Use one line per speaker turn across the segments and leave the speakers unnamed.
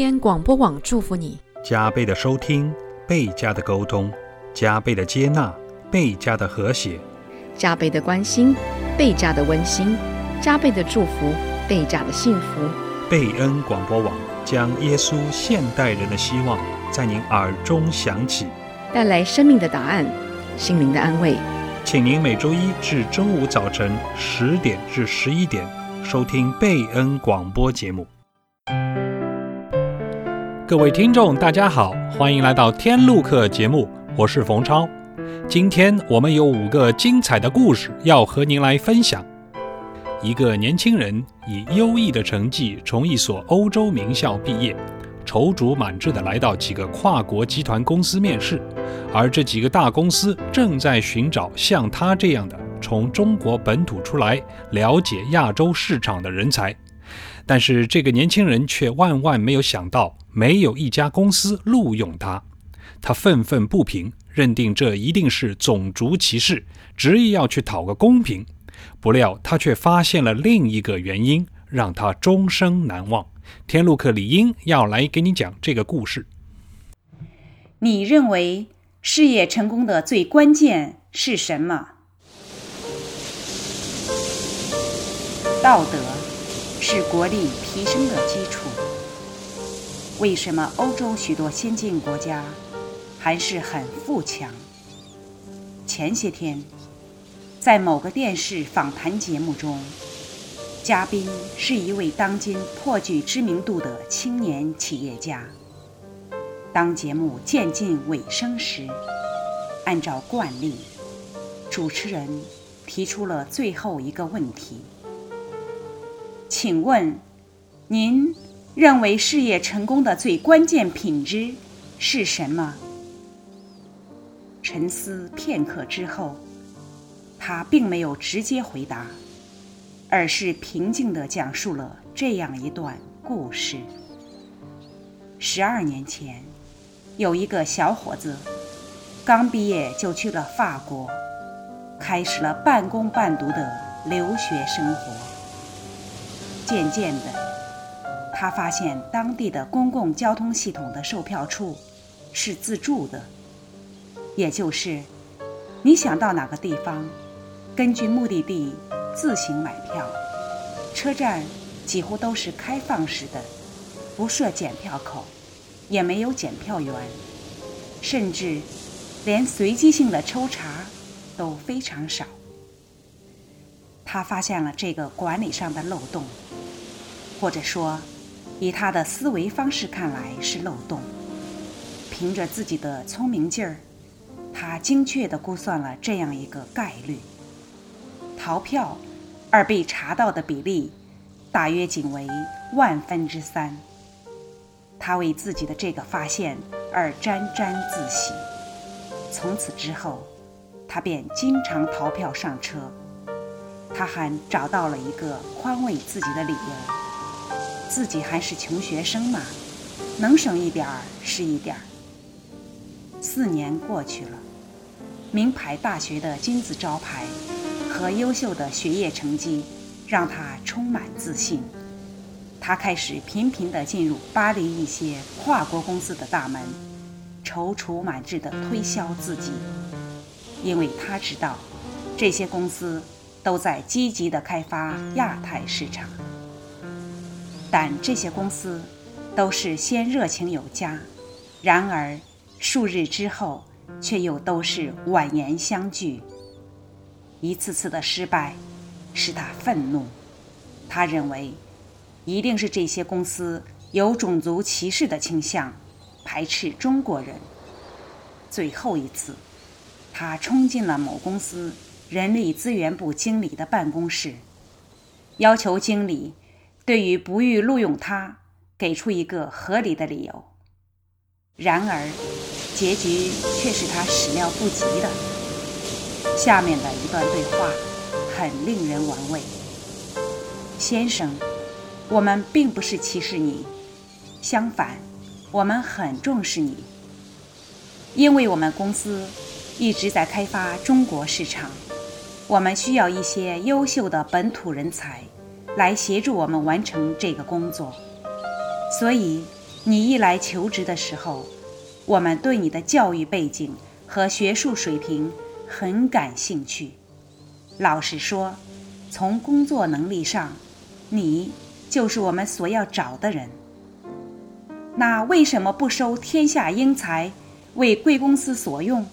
贝恩广播网祝福你，
加倍的收听，倍加的沟通，加倍的接纳，倍加的和谐，
加倍的关心，倍加的温馨，加倍的祝福，倍加的幸福。
贝恩广播网将耶稣现代人的希望在您耳中响起，
带来生命的答案，心灵的安慰。
请您每周一至周五早晨10点至11点收听贝恩广播节目。各位听众大家好，欢迎来到天路客节目，我是冯超。今天我们有5个精彩的故事要和您来分享。一个年轻人以优异的成绩从一所欧洲名校毕业，踌躇满志地来到几个跨国集团公司面试，而这几个大公司正在寻找像他这样的从中国本土出来了解亚洲市场的人才。但是这个年轻人却万万没有想到，没有一家公司录用他。他愤愤不平，认定这一定是种族歧视，执意要去讨个公平。不料他却发现了另一个原因，让他终生难忘。天路客李英要来给你讲这个故事。
你认为事业成功的最关键是什么？道德是国力提升的基础。为什么欧洲许多先进国家还是很富强？前些天在某个电视访谈节目中，嘉宾是一位当今颇具知名度的青年企业家。当节目渐近尾声时，按照惯例，主持人提出了最后一个问题：请问您认为事业成功的最关键品质是什么？沉思片刻之后，他并没有直接回答，而是平静地讲述了这样一段故事。12年前，有一个小伙子刚毕业就去了法国，开始了半工半读的留学生活。渐渐的，他发现当地的公共交通系统的售票处是自助的，也就是你想到哪个地方，根据目的地自行买票。车站几乎都是开放式的，不设检票口，也没有检票员，甚至连随机性的抽查都非常少。他发现了这个管理上的漏洞，或者说以他的思维方式看来是漏洞。凭着自己的聪明劲儿，他精确地估算了这样一个概率：逃票而被查到的比例大约仅为3%。他为自己的这个发现而沾沾自喜。从此之后，他便经常逃票上车。他还找到了一个宽慰自己的理由：自己还是穷学生嘛，能省一点儿是一点儿。4年过去了，名牌大学的金字招牌和优秀的学业成绩让他充满自信。他开始频频地进入巴黎一些跨国公司的大门，踌躇满志地推销自己，因为他知道这些公司都在积极地开发亚太市场。但这些公司都是先热情有加，然而数日之后却又都是婉言相拒。一次次的失败使他愤怒，他认为一定是这些公司有种族歧视的倾向，排斥中国人。最后一次，他冲进了某公司人力资源部经理的办公室，要求经理对于不予录用他给出一个合理的理由。然而结局却是他始料不及的。下面的一段对话很令人玩味：先生，我们并不是歧视你，相反，我们很重视你，因为我们公司一直在开发中国市场，我们需要一些优秀的本土人才来协助我们完成这个工作。所以你一来求职的时候，我们对你的教育背景和学术水平很感兴趣。老实说，从工作能力上，你就是我们所要找的人。那为什么不收天下英才，为贵公司所用？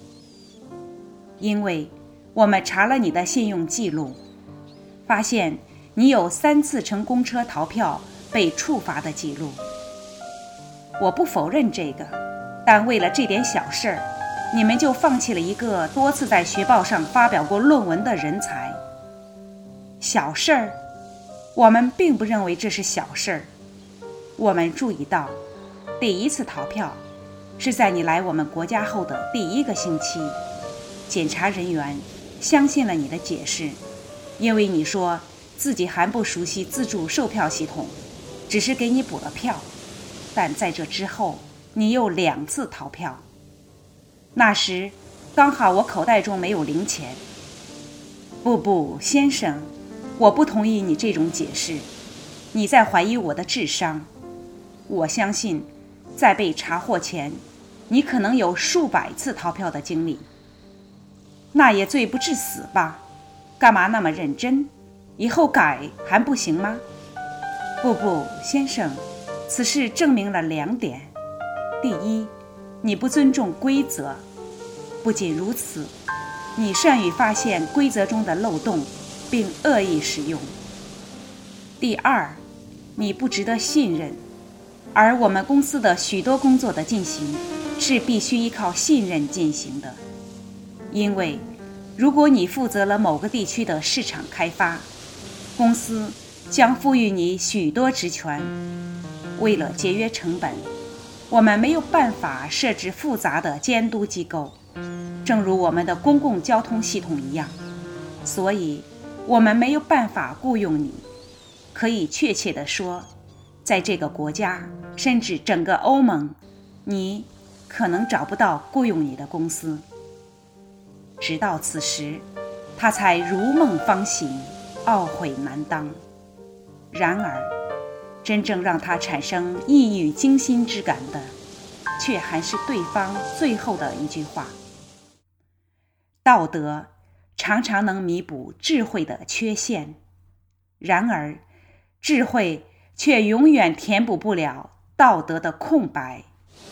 因为我们查了你的信用记录，发现你有3次乘公车逃票被处罚的记录。我不否认这个，但为了这点小事儿，你们就放弃了一个多次在学报上发表过论文的人才。小事儿？我们并不认为这是小事儿。我们注意到，第1次逃票是在你来我们国家后的第1个星期，检查人员相信了你的解释，因为你说自己还不熟悉自助售票系统，只是给你补了票。但在这之后，你又2次逃票。那时刚好我口袋中没有零钱。不，先生，我不同意你这种解释，你在怀疑我的智商。我相信在被查获前，你可能有数百次逃票的经历。那也罪不至死吧？干嘛那么认真？以后改还不行吗？不，先生，此事证明了2点。第一，你不尊重规则。不仅如此，你善于发现规则中的漏洞，并恶意使用。第二，你不值得信任，而我们公司的许多工作的进行是必须依靠信任进行的。因为如果你负责了某个地区的市场开发，公司将赋予你许多职权。为了节约成本，我们没有办法设置复杂的监督机构，正如我们的公共交通系统一样，所以我们没有办法雇佣你。可以确切地说，在这个国家，甚至整个欧盟，你可能找不到雇佣你的公司。直到此时，他才如梦方醒，懊悔难当。然而，真正让他产生抑郁惊心之感的，却还是对方最后的一句话：道德常常能弥补智慧的缺陷，然而智慧却永远填补不了道德的空白。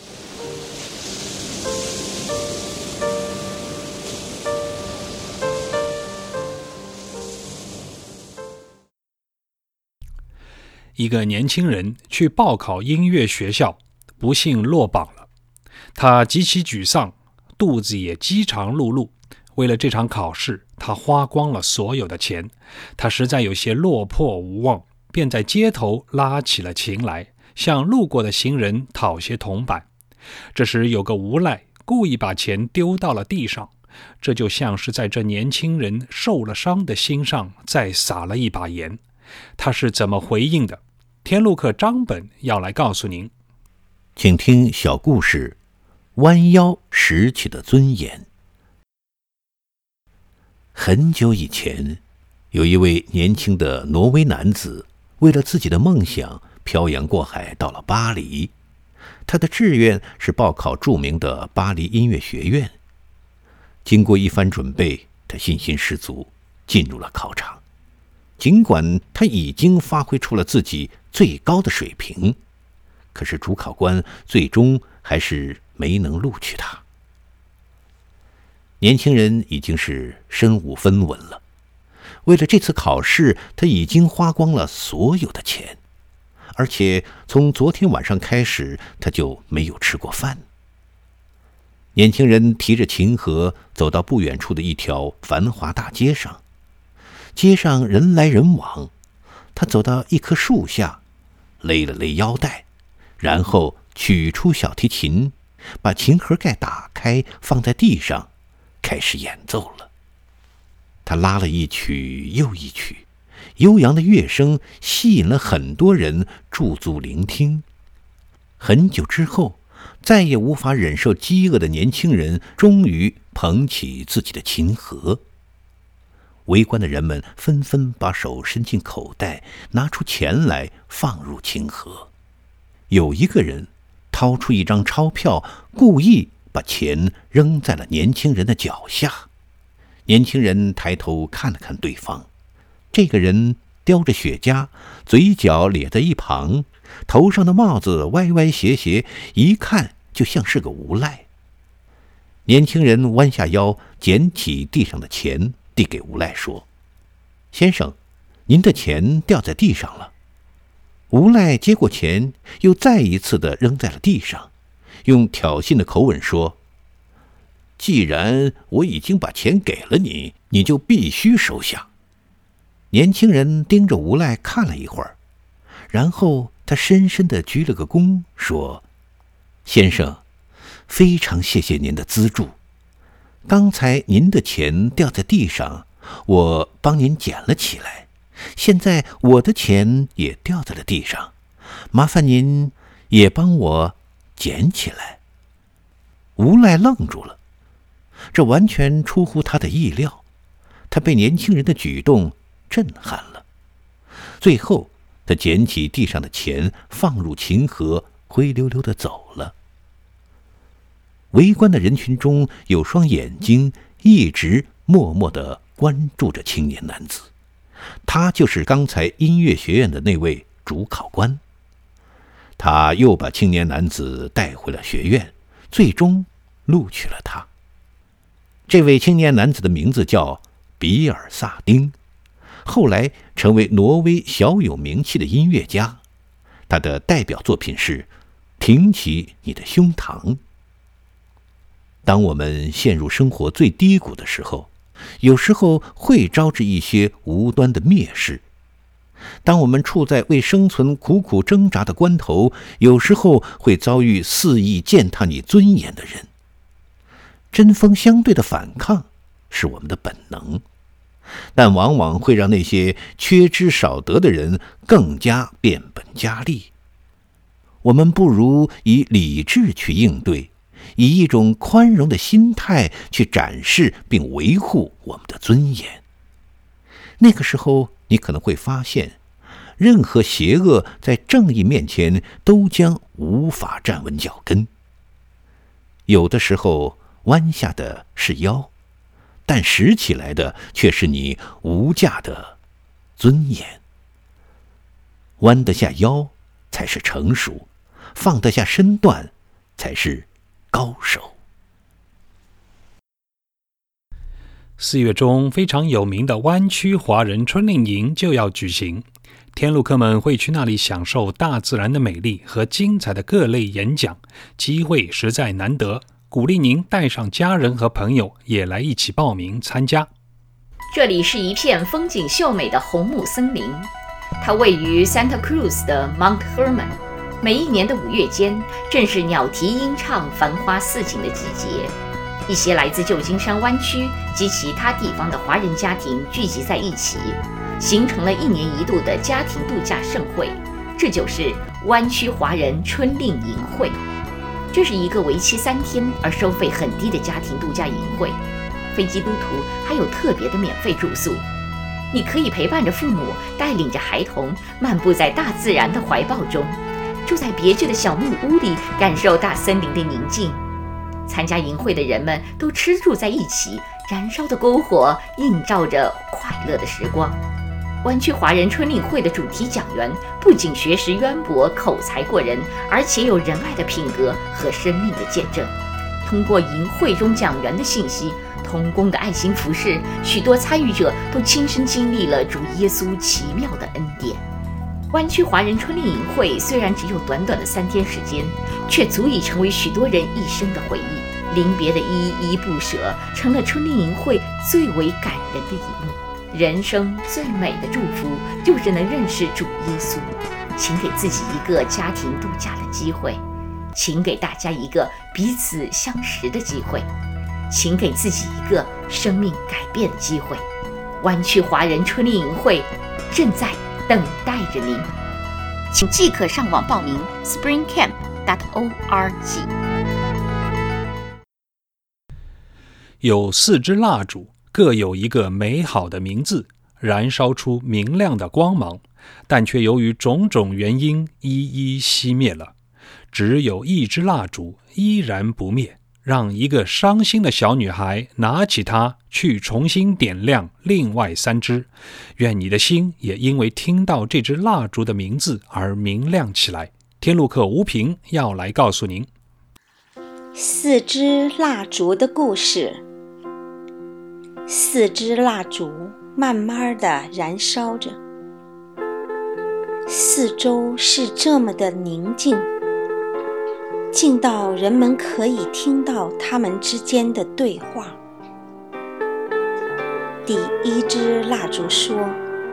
一个年轻人去报考音乐学校，不幸落榜了。他极其沮丧，肚子也饥肠辘辘。为了这场考试，他花光了所有的钱。他实在有些落魄无望，便在街头拉起了琴来，向路过的行人讨些铜板。这时有个无赖故意把钱丢到了地上，这就像是在这年轻人受了伤的心上再撒了一把盐。他是怎么回应的？天路客张本要来告诉您。
请听小故事：弯腰拾起的尊严。很久以前，有一位年轻的挪威男子，为了自己的梦想漂洋过海到了巴黎。他的志愿是报考著名的巴黎音乐学院。经过一番准备，他信心十足，进入了考场。尽管他已经发挥出了自己最高的水平，可是主考官最终还是没能录取他。年轻人已经是身无分文了，为了这次考试，他已经花光了所有的钱，而且从昨天晚上开始，他就没有吃过饭。年轻人提着琴盒走到不远处的一条繁华大街上，街上人来人往。他走到一棵树下，勒了勒腰带，然后取出小提琴，把琴盒盖打开，放在地上，开始演奏了。他拉了一曲又一曲，悠扬的乐声吸引了很多人驻足聆听。很久之后，再也无法忍受饥饿的年轻人终于捧起自己的琴盒。围观的人们纷纷把手伸进口袋，拿出钱来放入琴盒。 有一个人掏出一张钞票，故意把钱扔在了年轻人的脚下。年轻人抬头看了看对方，这个人叼着雪茄，嘴角咧在一旁，头上的帽子歪歪斜斜，一看就像是个无赖。年轻人弯下腰，捡起地上的钱，递给无赖说：“先生，您的钱掉在地上了。”无赖接过钱，又再一次地扔在了地上，用挑衅的口吻说：“既然我已经把钱给了你，你就必须收下。”年轻人盯着无赖看了一会儿，然后他深深地鞠了个躬，说：“先生，非常谢谢您的资助。刚才您的钱掉在地上，我帮您捡了起来。现在我的钱也掉在了地上，麻烦您也帮我捡起来。”无赖愣住了，这完全出乎他的意料，他被年轻人的举动震撼了。最后他捡起地上的钱，放入琴盒，灰溜溜地走了。围观的人群中有双眼睛一直默默地关注着青年男子，他就是刚才音乐学院的那位主考官。他又把青年男子带回了学院，最终录取了他。这位青年男子的名字叫比尔·萨丁，后来成为挪威小有名气的音乐家。他的代表作品是《挺起你的胸膛》。当我们陷入生活最低谷的时候，有时候会招致一些无端的蔑视。当我们处在为生存苦苦挣扎的关头，有时候会遭遇肆意践踏你尊严的人。针锋相对的反抗是我们的本能，但往往会让那些缺之少得的人更加变本加厉。我们不如以理智去应对，以一种宽容的心态去展示并维护我们的尊严。那个时候，你可能会发现，任何邪恶在正义面前都将无法站稳脚跟。有的时候，弯下的是腰，但拾起来的却是你无价的尊严。弯得下腰才是成熟，放得下身段才是高手。
4月中非常有名的湾区华人春令营就要举行，天路客们会去那里享受大自然的美丽和精彩的各类演讲，机会实在难得，鼓励您带上家人和朋友也来一起报名参加。
这里是一片风景秀美的红木森林，它位于 Santa Cruz 的 Mount Hermon。每一年的5月间，正是鸟啼莺唱、繁花似锦的季节。一些来自旧金山湾区及其他地方的华人家庭聚集在一起，形成了1年1度的家庭度假盛会，这就是湾区华人春令营会。这是一个为期3天而收费很低的家庭度假营会，非基督徒还有特别的免费住宿。你可以陪伴着父母，带领着孩童，漫步在大自然的怀抱中，住在别致的小木屋里，感受大森林的宁静。参加营会的人们都吃住在一起，燃烧的篝火映照着快乐的时光。湾区华人春令会的主题讲员不仅学识渊博、口才过人，而且有仁爱的品格和生命的见证。通过营会中讲员的信息、同工的爱心服事，许多参与者都亲身经历了主耶稣奇妙的恩典。湾区华人春令营会虽然只有短短的3天时间，却足以成为许多人一生的回忆。临别的依依不舍，成了春令营会最为感人的一幕。人生最美的祝福，就是能认识主耶稣。请给自己一个家庭度假的机会，请给大家一个彼此相识的机会，请给自己一个生命改变的机会。湾区华人春令营会正在等待着您，请即刻上网报名 springcamp.org。
有4支蜡烛，各有一个美好的名字，燃烧出明亮的光芒，但却由于种种原因一一熄灭了。 只有一支蜡烛依然不灭，让一个伤心的小女孩拿起它去重新点亮另外3支。愿你的心也因为听到这支蜡烛的名字而明亮起来。天路客吴平要来告诉您
4支蜡烛的故事。4支蜡烛慢慢地燃烧着，四周是这么的宁静，静到人们可以听到他们之间的对话。第1支蜡烛说：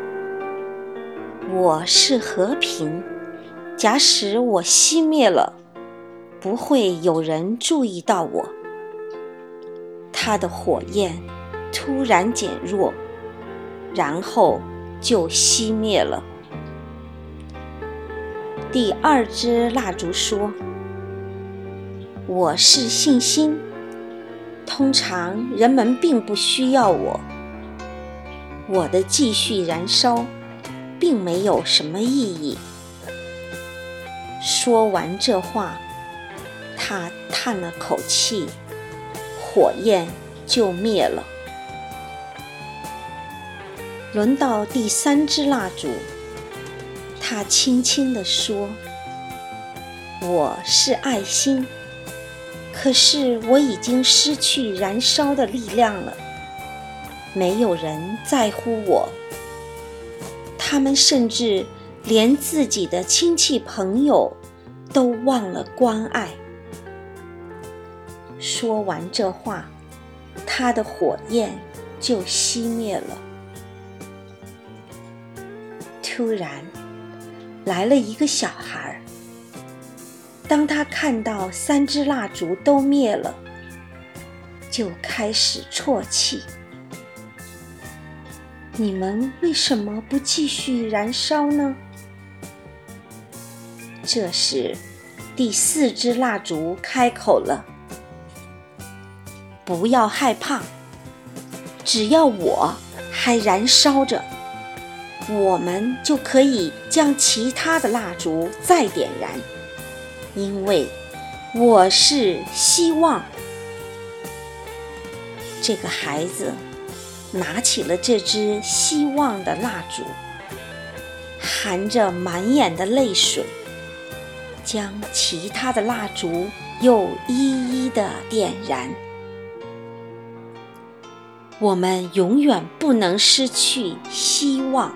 我是和平，假使我熄灭了，不会有人注意到我。它的火焰突然减弱，然后就熄灭了。第2支蜡烛说：我是信心，通常人们并不需要我，我的继续燃烧并没有什么意义。说完这话，他叹了口气，火焰就灭了。轮到第3支蜡烛，他轻轻地说：我是爱心，可是我已经失去燃烧的力量了，没有人在乎我，他们甚至连自己的亲戚朋友都忘了关爱。说完这话，他的火焰就熄灭了。突然来了一个小孩，当他看到3支蜡烛都灭了，就开始啜泣。你们为什么不继续燃烧呢？这时第4支蜡烛开口了：不要害怕，只要我还燃烧着，我们就可以将其他的蜡烛再点燃，因为我是希望。这个孩子拿起了这支希望的蜡烛，含着满眼的泪水，将其他的蜡烛又一一地点燃。我们永远不能失去希望，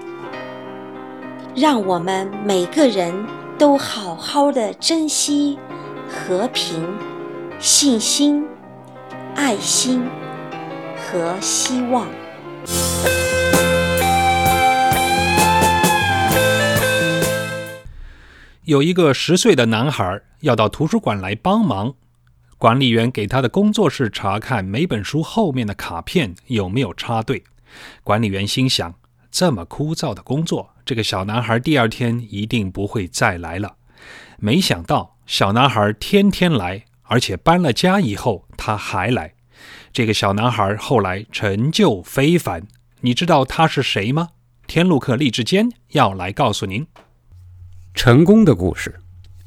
让我们每个人都好好的珍惜和平、信心、爱心和希望。
有一个10岁的男孩要到图书馆来帮忙，管理员给他的工作是查看每本书后面的卡片有没有插对。管理员心想，这么枯燥的工作，这个小男孩第2天一定不会再来了。没想到小男孩天天来，而且搬了家以后他还来。这个小男孩后来成就非凡，你知道他是谁吗？天路客励志坚要来告诉您
成功的故事。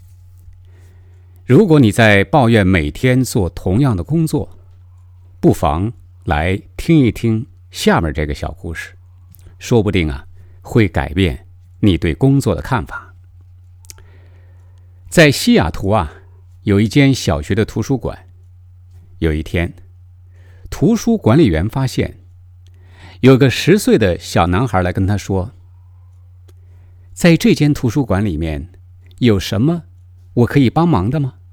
如果你在抱怨每天做同样的工作，不妨来听一听下面这个小故事，说不定会改变你对工作的看法。在西雅图有一间小学的图书馆。有一天，图书管理员发现有个10岁的小男孩来跟他说，在这间图书馆里面有什么我可以帮忙的吗？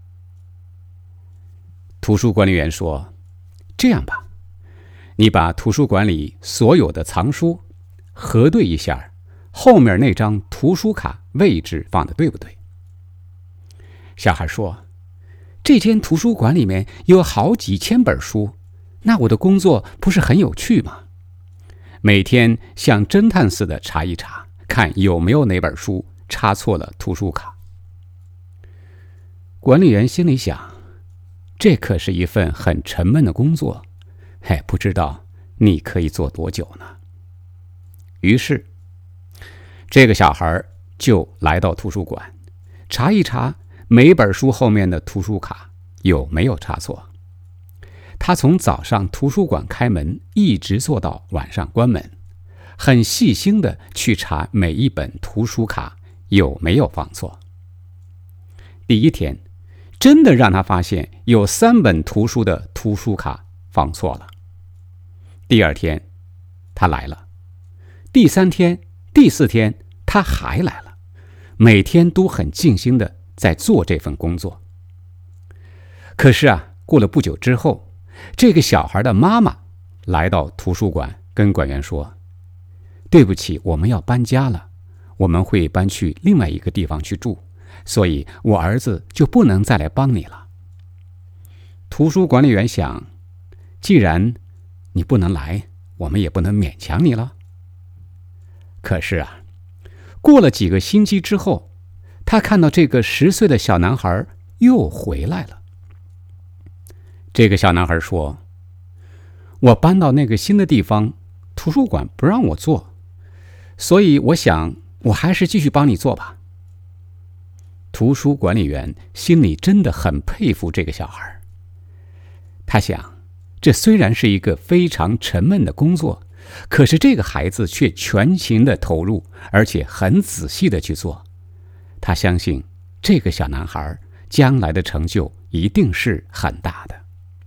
图书管理员说，这样吧，你把图书馆里所有的藏书核对一下，后面那张图书卡位置放的对不对？小孩说，这间图书馆里面有好几千本书，那我的工作不是很有趣吗？每天像侦探似的查一查，看有没有哪本书插错了图书卡。管理员心里想，这可是一份很沉闷的工作，不知道你可以做多久呢？于是这个小孩就来到图书馆，查一查每本书后面的图书卡有没有插错。他从早上图书馆开门一直做到晚上关门，很细心地去查每一本图书卡有没有放错。第一天真的让他发现有3本图书的图书卡放错了。第二天他来了，第3天、第4天他还来了，每天都很尽心地在做这份工作。可是过了不久之后，这个小孩的妈妈来到图书馆跟馆员说，对不起，我们要搬家了，我们会搬去另外一个地方去住，所以我儿子就不能再来帮你了。图书管理员想，既然你不能来，我们也不能勉强你了。可是过了几个星期之后，他看到这个10岁的小男孩又回来了。这个小男孩说，我搬到那个新的地方，图书馆不让我做，所以我想我还是继续帮你做吧。图书管理员心里真的很佩服这个小孩。他想，这虽然是一个非常沉闷的工作，可是这个孩子却全情的投入，而且很仔细的去做。他相信这个小男孩将来的成就一定是很大的。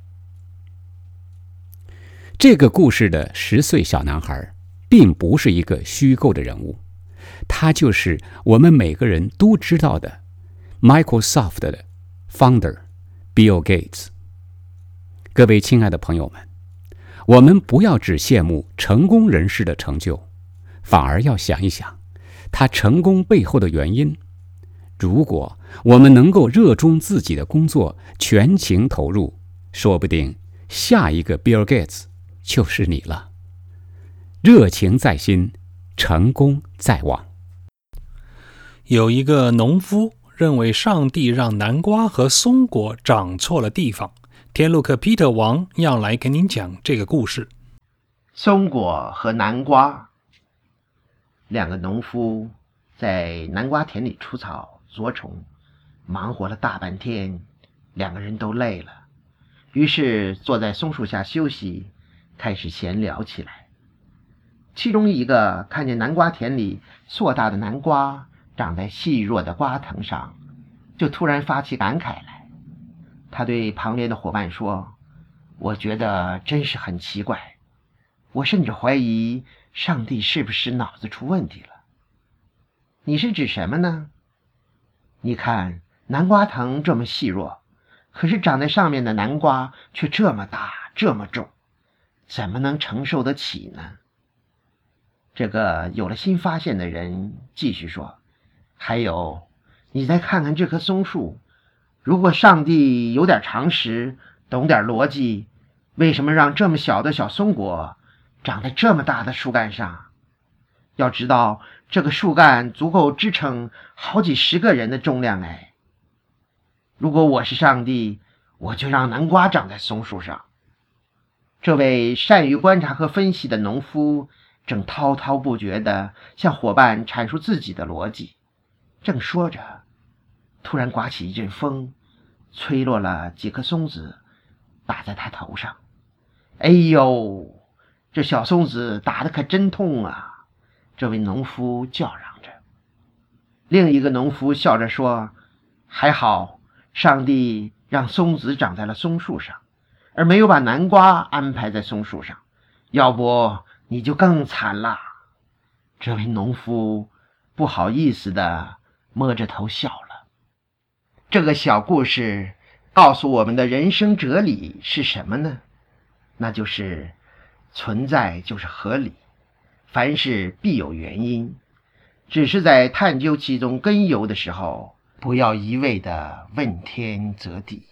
这个故事的10岁小男孩并不是一个虚构的人物，他就是我们每个人都知道的 Microsoft 的 founder Bill Gates。 各位亲爱的朋友们，我们不要只羡慕成功人士的成就，反而要想一想他成功背后的原因。如果我们能够热衷自己的工作，全情投入，说不定下一个 Bill Gates 就是你了。热情在心，成功在望。
有一个农夫认为上帝让南瓜和松果长错了地方。天路客 Peter 王要来跟您讲这个故事。
松果和南瓜，两个农夫在南瓜田里除草捉虫，忙活了大半天，两个人都累了，于是坐在松树下休息，开始闲聊起来。其中一个看见南瓜田里硕大的南瓜长在细弱的瓜藤上，就突然发起感慨来。他对旁边的伙伴说，我觉得真是很奇怪，我甚至怀疑上帝是不是脑子出问题了。你是指什么呢？你看南瓜藤这么细弱，可是长在上面的南瓜却这么大这么重，怎么能承受得起呢？这个有了新发现的人继续说，还有，你再看看这棵松树，如果上帝有点常识，懂点逻辑，为什么让这么小的小松果长在这么大的树干上？要知道这个树干足够支撑好几十个人的重量哎。如果我是上帝，我就让南瓜长在松树上。这位善于观察和分析的农夫正滔滔不绝地向伙伴阐述自己的逻辑，正说着，突然刮起一阵风，吹落了几颗松子，打在他头上。哎呦，这小松子打得可真痛啊！这位农夫叫嚷着。另一个农夫笑着说，还好上帝让松子长在了松树上，而没有把南瓜安排在松树上，要不你就更惨了。这位农夫不好意思地摸着头笑了。这个小故事告诉我们的人生哲理是什么呢？那就是存在就是合理，凡事必有原因，只是在探究其中根由的时候，不要一味地问天择地。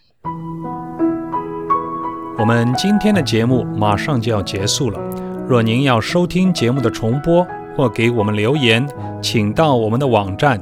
我们今天的节目马上就要结束了，若您要收听节目的重播或给我们留言，请到我们的网站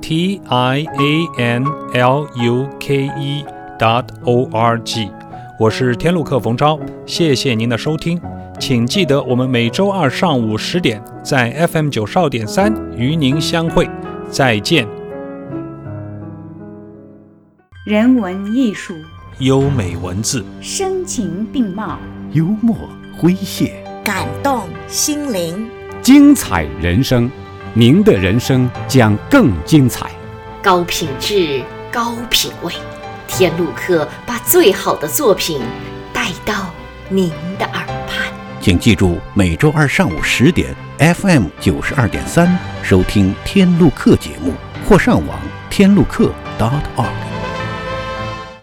tianluke.org。 我是天路客冯超，谢谢您的收听，请记得我们每周二上午10点在 FM 92.3与您相会，再见。
人文艺术，
优美文字，
声情并茂，
幽默诙谐，
感动心灵，
精彩人生，您的人生将更精彩。
高品质，高品味，天路客把最好的作品带到您的耳畔。
请记住，每周二上午10点 FM 92.3收听天路客节目，或上网天路客.org。